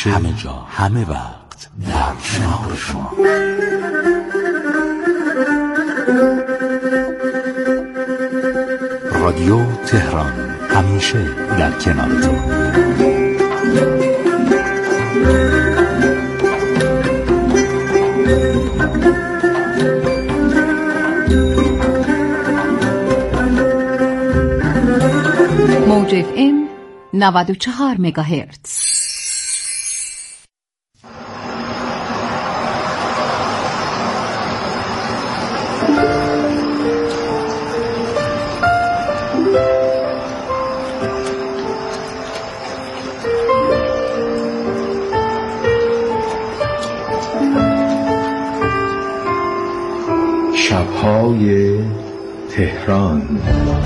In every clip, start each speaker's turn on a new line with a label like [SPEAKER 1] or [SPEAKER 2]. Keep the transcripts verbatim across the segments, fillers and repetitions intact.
[SPEAKER 1] همیشه، همه جا، همه وقت در کنار شما. رادیو تهران، همیشه در کنارتون.
[SPEAKER 2] موج اف ام نود و چهار مگاهرتز.
[SPEAKER 3] شب‌های تهران.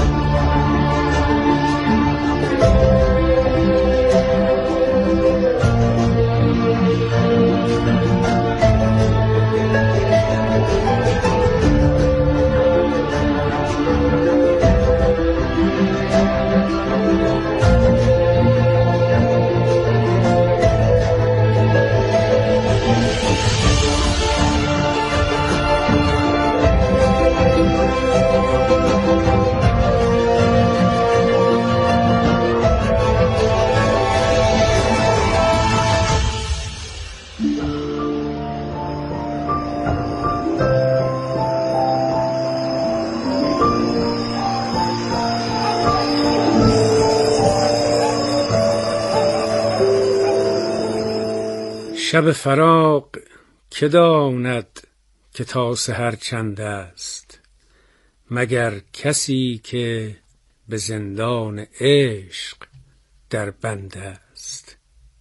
[SPEAKER 4] شب فراق که داند که تا سحر چند است، مگر کسی که به زندان عشق در بند است.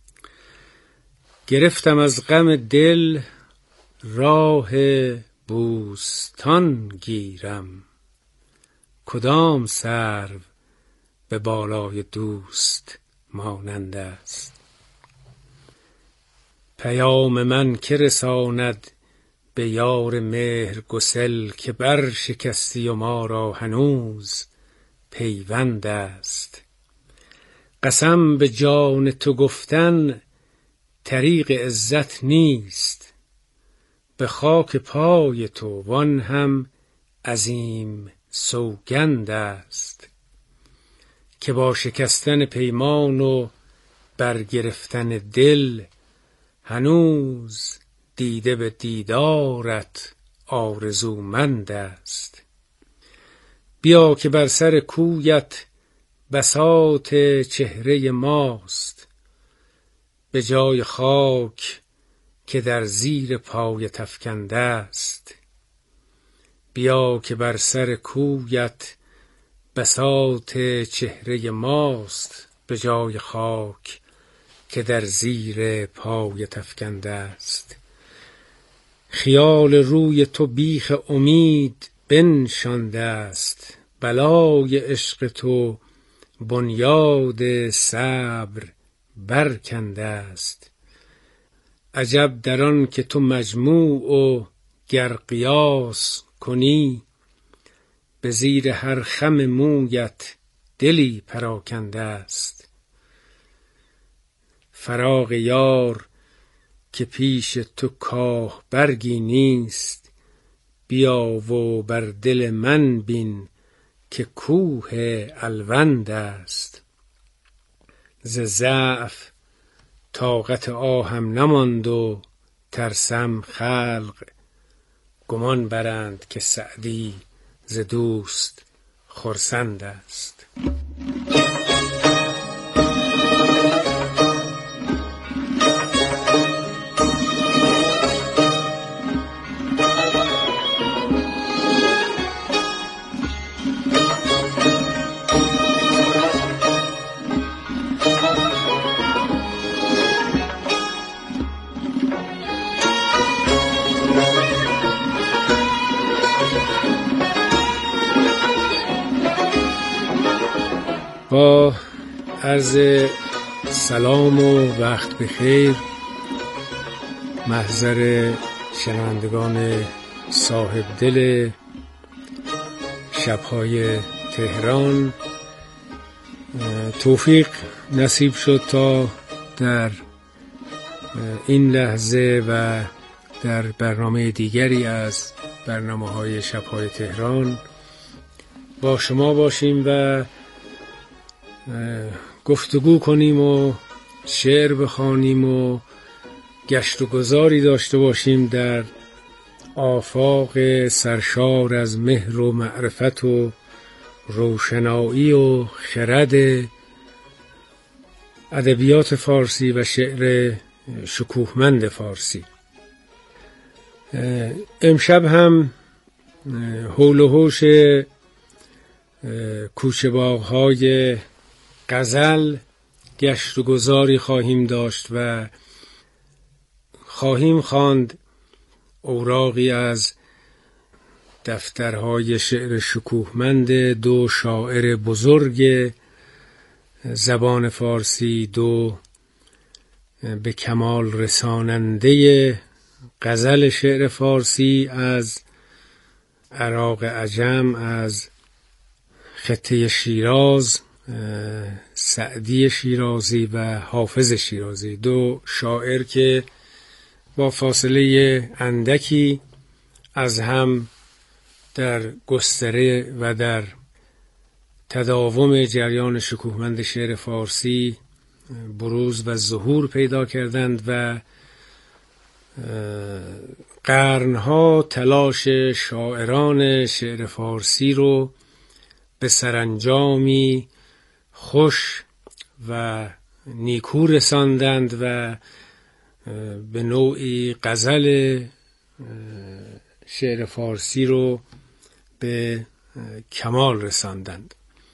[SPEAKER 4] گرفتم از غم دل راه بوستان گیرم، کدام سرو به بالای دوست مانند است. پیام من که رساند به یار مهر گسل، که بر شکستی و ما را هنوز پیوند است. قسم به جان تو گفتن طریق عزت نیست، به خاک پای تو وان هم عظیم سوگند است. که با شکستن پیمان و برگرفتن دل، هنوز دیده به دیدارت آرزومند است. بیا که بر سر کویت بساط چهره ماست، به جای خاک که در زیر پایت افکنده است. بیا که بر سر کویت بساط چهره ماست، به جای خاک که در زیر پایت افکنده است. خیال روی تو بیخ امید بنشانده است، بلای عشق تو بنیاد صبر برکنده است. عجب در آن که تو مجموع و گر قیاس کنی، به زیر هر خم مویت دلی پراکنده است. فراق یار که پیش تو کاه برگی نیست، بیا و بر دل من بین که کوه الوند است. ز ضعف طاقت آهم نماند و ترسم خلق گمان برند که سعدی ز دوست خرسند است. با عرض سلام و وقت بخیر محضر شنوندگان صاحب دل شب‌های تهران، توفیق نصیب شد تا در این لحظه و در برنامه دیگری از برنامه‌های شب‌های تهران با شما باشیم و گفتگو کنیم و شعر بخوانیم و گشت و گذاری داشته باشیم در آفاق سرشار از مهر و معرفت و روشنایی و خرد ادبیات فارسی و شعر شکوهمند فارسی. امشب هم حول و حوش کوچه باغ‌های غزل گشت و گذاری خواهیم داشت و خواهیم خواند اوراقی از دفترهای شعر شکوهمند دو شاعر بزرگ زبان فارسی، دو به کمال رساننده غزل شعر فارسی از عراق عجم، از خطه شیراز، سعدی شیرازی و حافظ شیرازی، دو شاعر که با فاصله اندکی از هم در گستره و در تداوم جریان شکوهمند شعر فارسی بروز و ظهور پیدا کردند و قرنها تلاش شاعران شعر فارسی رو به سرانجامی خوش و نیکو رساندند و به نوعی غزل شعر فارسی رو به کمال رساندند.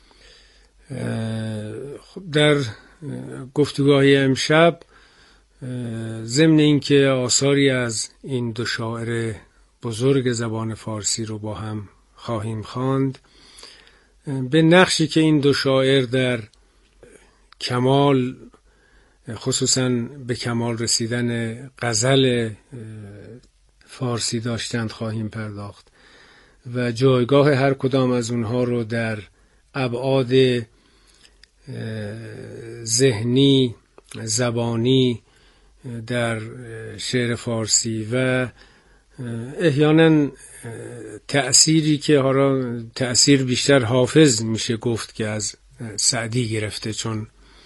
[SPEAKER 4] در گفتگوهای امشب ضمن اینکه آثاری از این دو شاعر بزرگ زبان فارسی رو با هم خواهیم خواند، به نقشی که این دو شاعر در کمال، خصوصا به کمال رسیدن غزل فارسی داشتند خواهیم پرداخت و جایگاه هر کدام از اونها رو در ابعاد ذهنی، زبانی در شعر فارسی و احیانا تأثیری که حالا تأثیر بیشتر حافظ میشه گفت که از سعدی گرفته، چون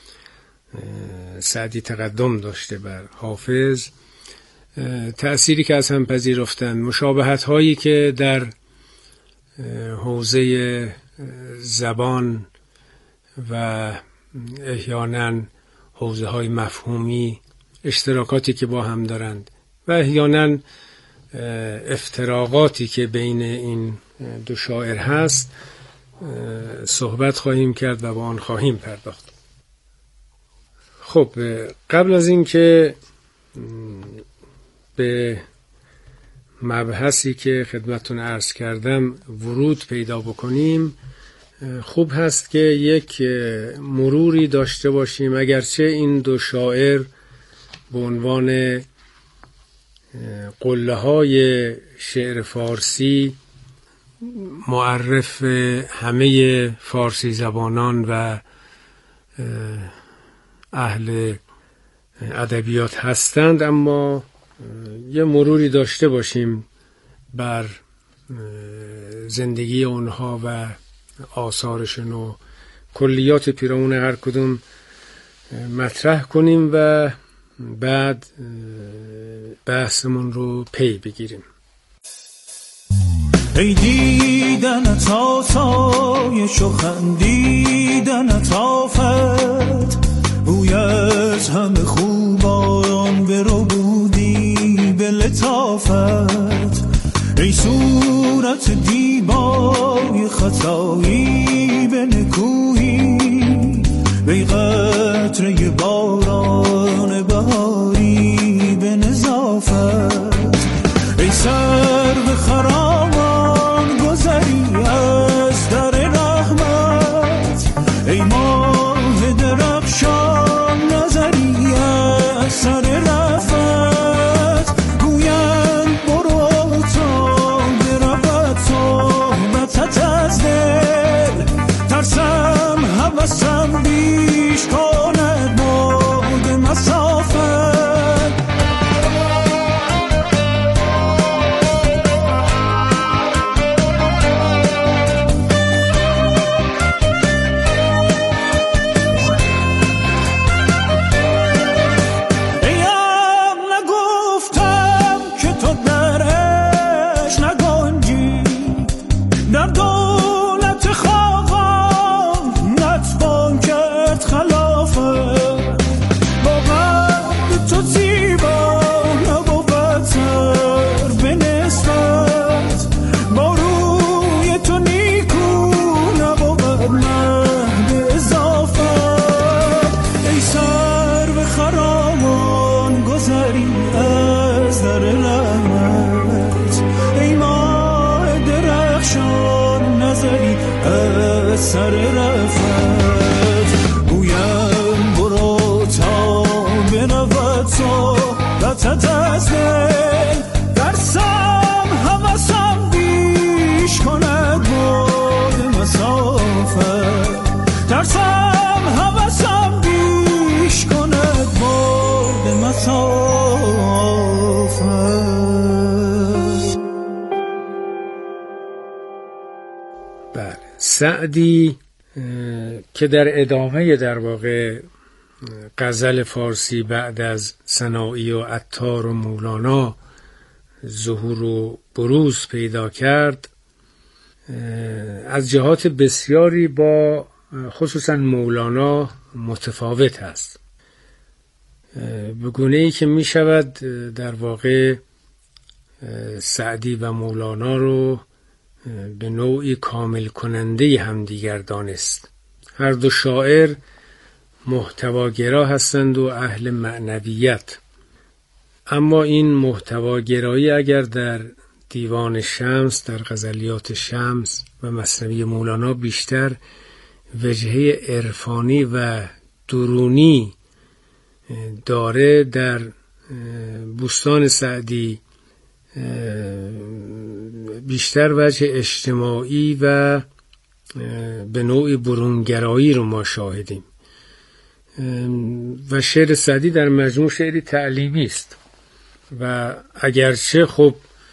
[SPEAKER 4] سعدی تقدم داشته بر حافظ، تأثیری که از هم پذیرفتند، مشابهت هایی که در حوزه زبان و احیانا حوزه های مفهومی اشتراکاتی که با هم دارند و احیانا افتراقاتی که بین این دو شاعر هست صحبت خواهیم کرد و با آن خواهیم پرداخت. خب قبل از این که به مبحثی که خدمتتون عرض کردم ورود پیدا بکنیم، خوب هست که یک مروری داشته باشیم. اگرچه این دو شاعر به عنوان قله های شعر فارسی معرف همه فارسی زبانان و اهل ادبیات هستند، اما یه مروری داشته باشیم بر زندگی اونها و آثارشون و کلیات پیرامون هر کدوم مطرح کنیم و بعد بحثمون رو پی بگیریم.
[SPEAKER 5] ای دیدنت آسایش و خندیدنت آفت، بوی از همه خوبان برو بودی به لطافت. ای صورت دیبای خطایی به نکویی، ای قطره باران بهاری به نظافت. ای سر به خرامان گذری از در رحمت، ای ماه درخشان نظری از سر رفت. گویند برو تا برود صحبتت از دل، ترسم حوثم بیش کند ما سر رفت گویم برو تا بنود صحبتت از دل درسم حوثم بیش کند بود مسافت درسم حوثم بیش کند بود مسافت.
[SPEAKER 4] سعدی که در ادامه در واقع غزل فارسی بعد از سنایی و عطار و مولانا ظهور و بروز پیدا کرد، از جهات بسیاری با خصوصا مولانا متفاوت است، به گونه‌ای که می شود در واقع سعدی و مولانا رو به نوعی کامل کننده همدیگر دانست. هر دو شاعر محتواگرا هستند و اهل معنویت، اما این محتواگرایی اگر در دیوان شمس، در غزلیات شمس و مثنوی مولانا بیشتر وجهه عرفانی و درونی داره، در بوستان سعدی بیشتر وجه اجتماعی و به نوعی برونگرایی رو ما شاهدیم. و شعر سعدی در مجموع شعری تعلیمی است و اگرچه خب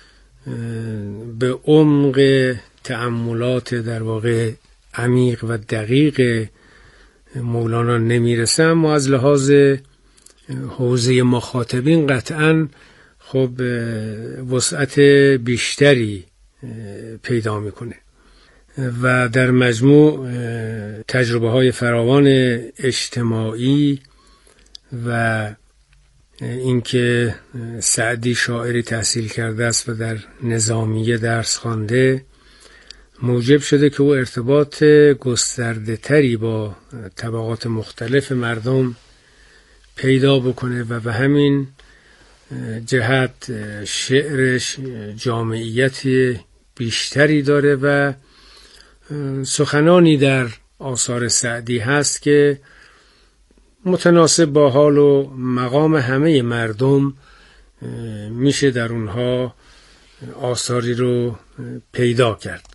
[SPEAKER 4] به عمق تأملات در واقع عمیق و دقیق مولانا نمیرسه، اما از لحاظ حوزه مخاطبین قطعاً خب وسعت بیشتری پیدا میکنه و در مجموع تجربه های فراوان اجتماعی و اینکه سعدی شاعری تحصیل کرده است و در نظامیه درس خوانده موجب شده که او ارتباط گسترده تری با طبقات مختلف مردم پیدا بکنه و به همین جهت شعرش جامعیت بیشتری داره و سخنانی در آثار سعدی هست که متناسب با حال و مقام همه مردم میشه در اونها آثاری رو پیدا کرد.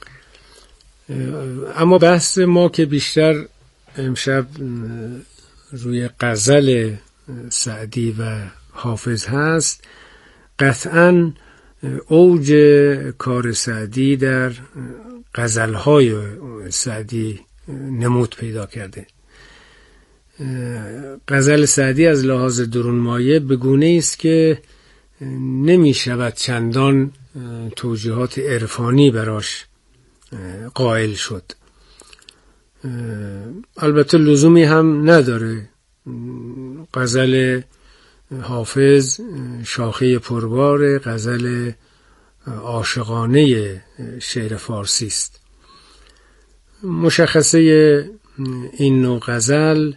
[SPEAKER 4] اما بحث ما که بیشتر امشب روی غزل سعدی و حافظ هست، قطعاً اوج کار سعدی در غزلهای سعدی نمود پیدا کرده. غزل سعدی از لحاظ درونمایه به گونه‌ای است که نمی شود چندان توجیهات عرفانی براش قائل شد. البته لزومی هم نداره. غزل حافظ شاخه پربار غزل عاشقانه شعر فارسی است. مشخصه این نوع غزل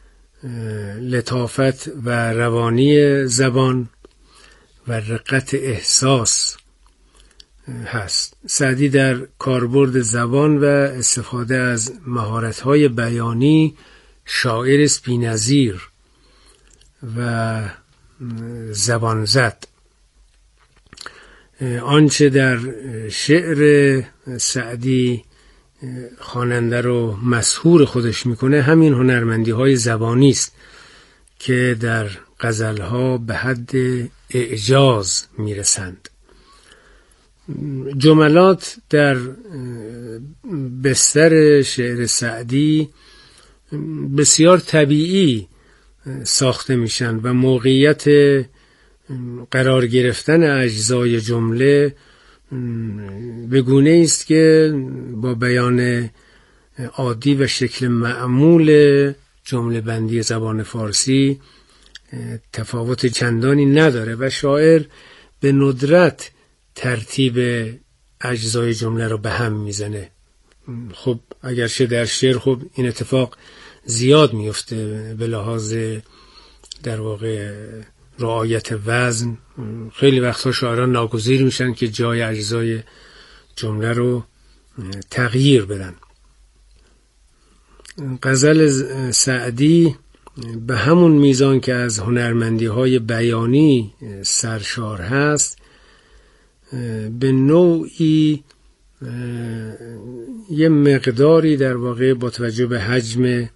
[SPEAKER 4] لطافت و روانی زبان و رقت احساس هست. سعدی در کاربرد زبان و استفاده از مهارت‌های بیانی شاعر است بی‌نظیر و زبان زد. آنچه در شعر سعدی خواننده رو مسحور خودش میکنه همین هنرمندی های زبانی است که در غزلها به حد اعجاز میرسند. جملات در بستر شعر سعدی بسیار طبیعی ساخته میشن و موقعیت قرار گرفتن اجزای جمله به گونه است که با بیان عادی و شکل معمول جمله بندی زبان فارسی تفاوت چندانی نداره و شاعر به ندرت ترتیب اجزای جمله رو به هم میزنه. خب اگرچه در شعر خب این اتفاق زیاد میفته به لحاظ در واقع رعایت وزن، خیلی وقتا شاعران ناگزیر میشن که جای اجزای جمله رو تغییر بدن. غزل سعدی به همون میزان که از هنرمندی های بیانی سرشار هست، به نوعی یه مقداری در واقع با توجه به حجم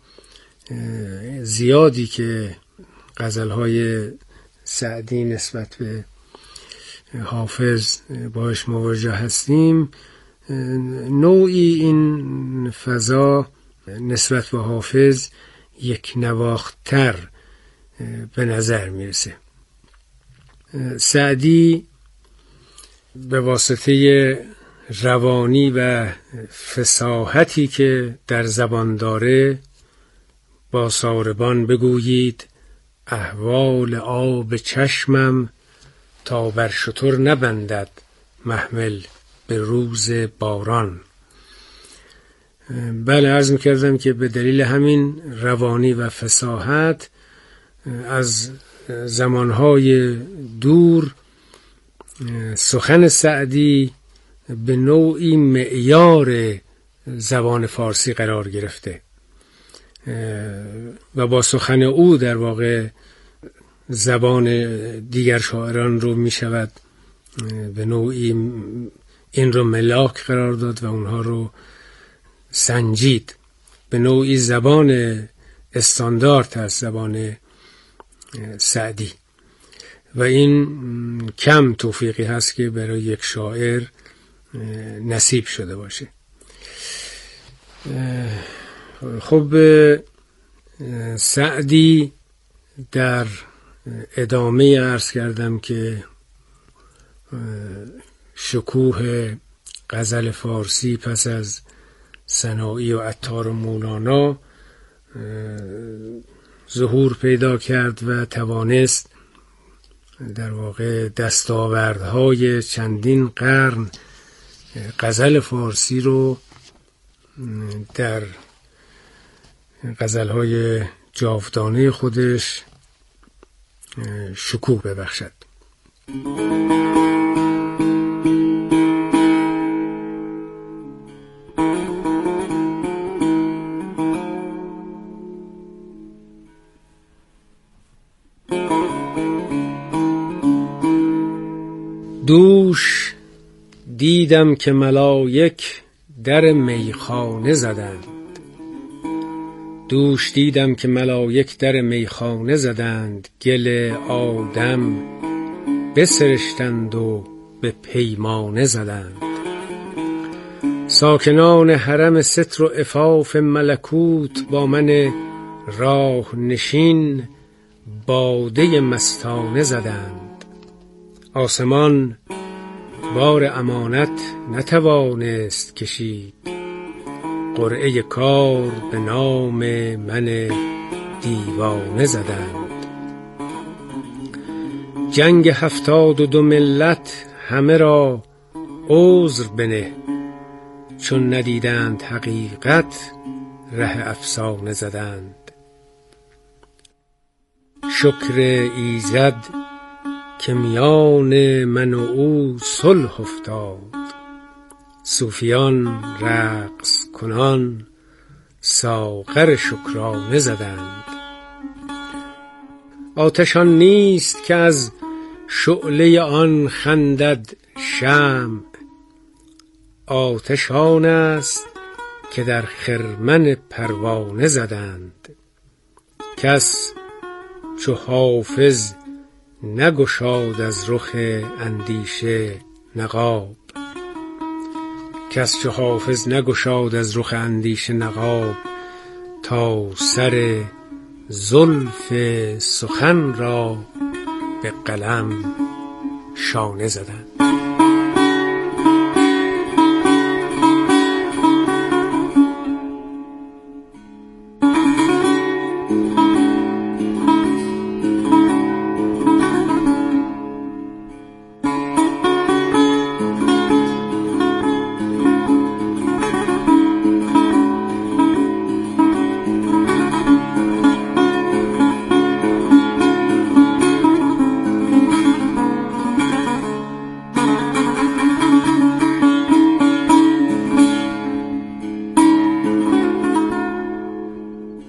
[SPEAKER 4] زیادی که غزل‌های سعدی نسبت به حافظ باش مواجه هستیم، نوعی این فضا نسبت به حافظ یک نواختر به نظر میرسه. سعدی به واسطه روانی و فصاحتی که در زبان داره با ساربان بگویید احوال آب چشمم، تا بر شتر نبندد محمل به روز باران. بله، عرض میکردم که به دلیل همین روانی و فصاحت از زمانهای دور سخن سعدی به نوعی معیار زبان فارسی قرار گرفته و با سخن او در واقع زبان دیگر شاعران رو می شود به نوعی این رو ملاک قرار داد و اونها رو سنجید. به نوعی زبان استاندارد هست زبان سعدی و این کم توفیقی هست که برای یک شاعر نصیب شده باشه. خب سعدی در ادامه عرض کردم که شکوه غزل فارسی پس از سنایی و عطار و مولانا ظهور پیدا کرد و توانست در واقع دستاوردهای چندین قرن غزل فارسی رو در غزلهای جاودانه خودش شکوه ببخشد. دوش دیدم که ملائک در میخانه زدند، دوش دیدم که ملائک در میخانه زدند، گل آدم بسرشتند و به پیمانه زدند. ساکنان حرم ستر و عفاف ملکوت با من راه نشین باده مستانه زدند. آسمان بار امانت نتوانست کشید، قرعه کار به نام من دیوانه زدند. جنگ هفتاد و دو ملت همه را عذر بنه، چون ندیدند حقیقت ره افسانه زدند. شکر ایزد که میان من و او صلح افتاد، صوفیان رقص کنان ساغر شکرانه زدند. آتشان نیست که از شعله آن خندد شمع، آتش آن است که در خرمن پروانه زدند. کس چو حافظ نگشاد از رخ اندیشه نقاب، کس چو حافظ نگشاد از رخ اندیشه نقاب، تا سر زلف سخن را به قلم شانه زدند.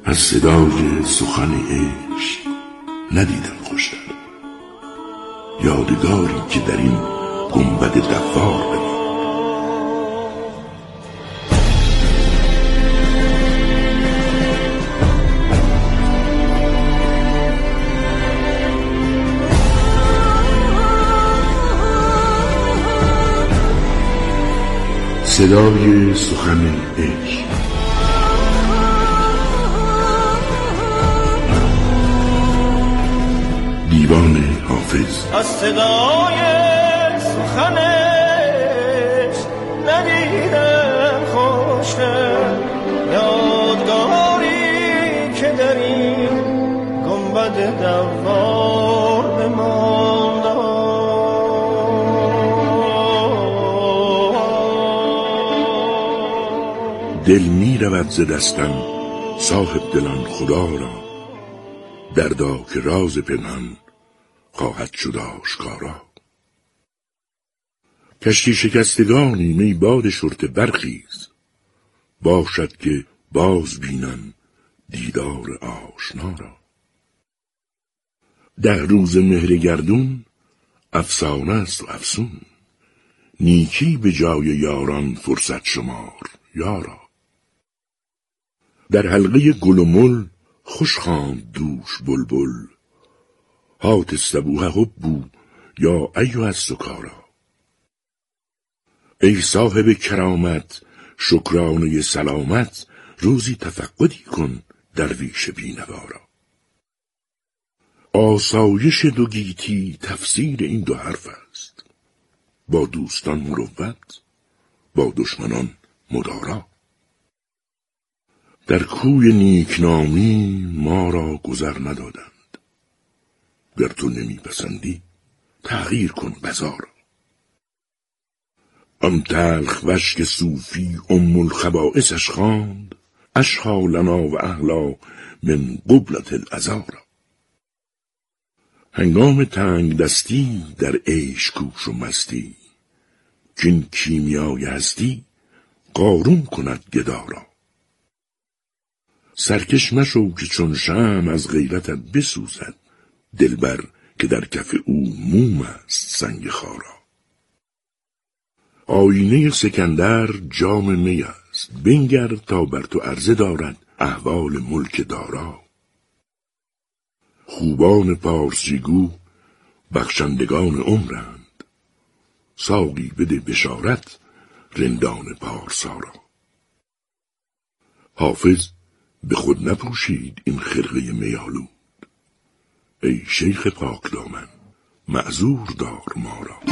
[SPEAKER 6] از صدای سخن عشق ندیدم خوشتر، یادگاری که در این گنبد دوار ببین. صدای سخن عشق. دیوان حافظ.
[SPEAKER 5] از صدای سخنش ندیدم خوشتر، یادگاری که در این گنبد دوار بماند.
[SPEAKER 6] دل می رود ز دستم صاحب دلان خدا را، دردا که راز پنهان خواهد شد آشکارا. کشتی شکستگانی می باد شرطه برخیز، باشد که باز بینم دیدار آشنا را. ده روز مهر گردون افسانه است و افسون، نیکی به جای یاران فرصت شمار یارا. در حلقه گل و مل خوش خواند دوش بلبل، هات الصبوح حبو یا ایها السکارا. ای صاحب کرامت شکرانه سلامت، روزی تفقدی کن درویش بینوارا. آسایش دو گیتی تفسیر این دو حرف است، با دوستان مروت با دشمنان مدارا. در کوی نیکنامی ما را گذر ندادند، گر تو نمی پسندی تغییر کن بزارا. آن تلخ وشک صوفی ام الخبائثش خواند، اشهی لنا و اهلا من قبلة العذارا. هنگام تنگ دستی در عیش کوش و مستی، کین کیمیای هستی قارون کند گدارا. سرکش مشو که چون شمع از غیرتت بسوزد، دلبر که در کف او موم است سنگ خارا. آینه سکندر جام می است، بنگر تا بر تو عرضه دارد احوال ملک دارا. خوبان پارسیگو بخشندگان عمرند، ساقی بده بشارت رندان پارسا را. حافظ به خود نپوشید این خرقه میالود، ای شیخ پاک دامن معذور دار ما را.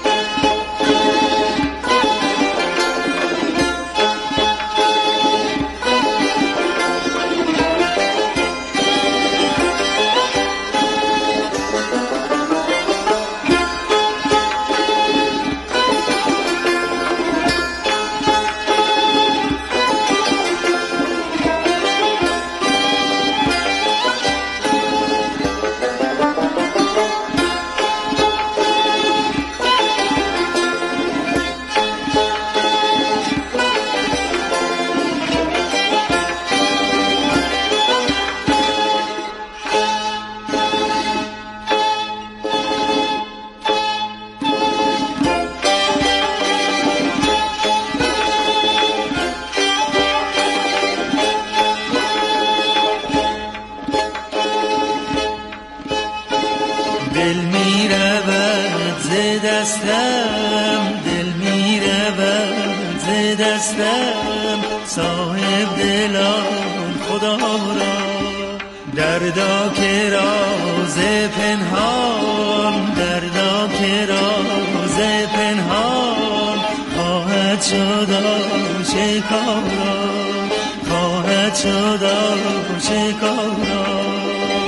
[SPEAKER 5] دل می رود ز دستم، دل می رود ز دستم، صاحب دلان خدا را. دردا که راز پنهان، دردا که راز پنهان، خواهد شد آشکارا، خواهد شد آشکارا.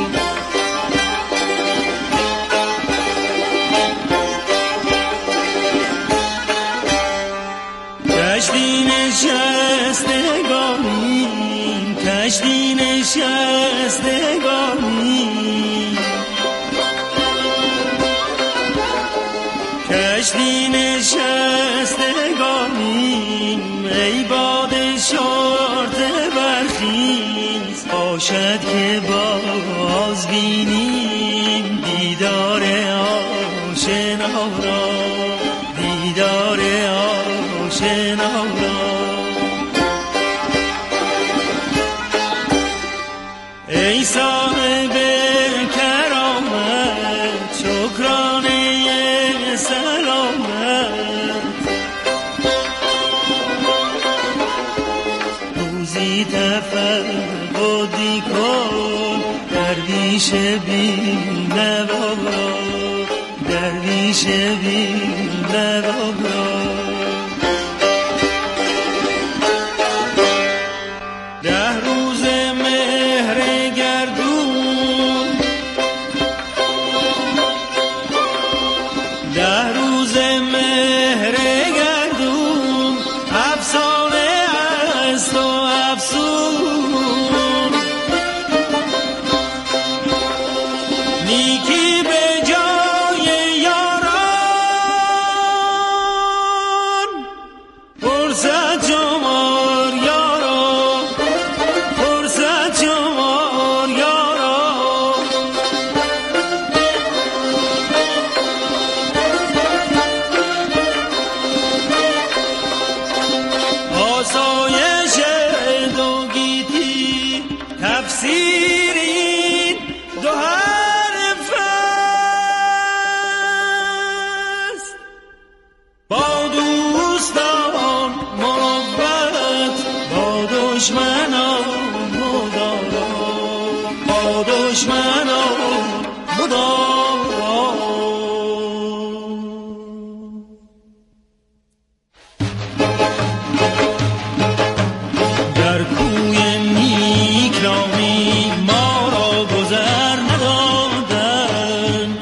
[SPEAKER 5] کشتی نشستگانی، کشتی نشستگانی، کشتی نشستگانی، ای باد شرطه برخیز، باشد که باز بینیم دیدار آشنا را، دیدار آشنا را. ای صاحب کرامت شکرانه سلامت، روزی تفقدی کن درویش بی نوا را، درویش بی نوا را. ده روز مهر گردون، ده روز مهر گردون افسانه است و افسون، نیکی به جای یاران فرصت شمار یاران، فرصت شمار یاران. آسایش دو گیتی تفسیری دو حرف است، با دوستان محبت، با دشمنان مدارا، با دشمنان مدارا. در کوی نیکنامی ما را گذر ندادند،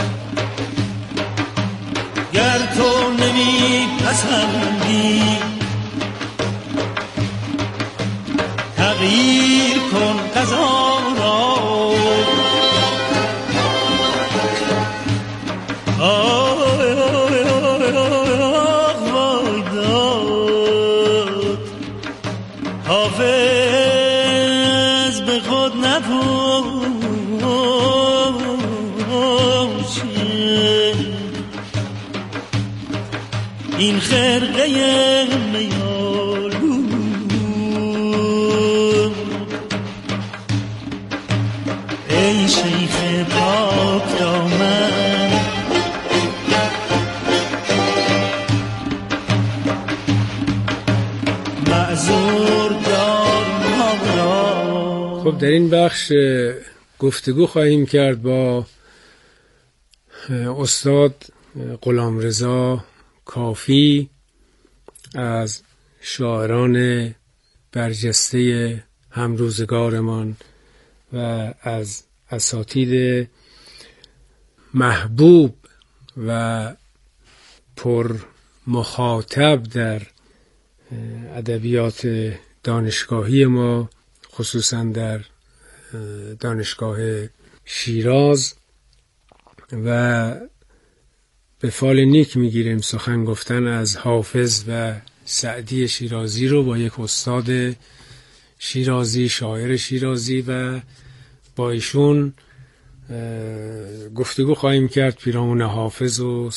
[SPEAKER 5] گر تو نمی پسندی تغییر کن قضا را. آی آی آی آی وای داد حافظ به خود نپوشه این خرقه میالو. ای شیخ پاک دامن معذور دار ما را.
[SPEAKER 4] خب در این بخش گفتگو خواهیم کرد با استاد غلامرضا کافی از شاعران برجسته همروزگارمان و از اساتید محبوب و پر مخاطب در ادبیات دانشگاهی ما، خصوصا در دانشگاه شیراز، و به فال نیک میگیریم سخن گفتن از حافظ و سعدی شیرازی رو با یک استاد شیرازی، شاعر شیرازی، و با ایشون گفتگو خواهیم کرد پیرامون حافظ و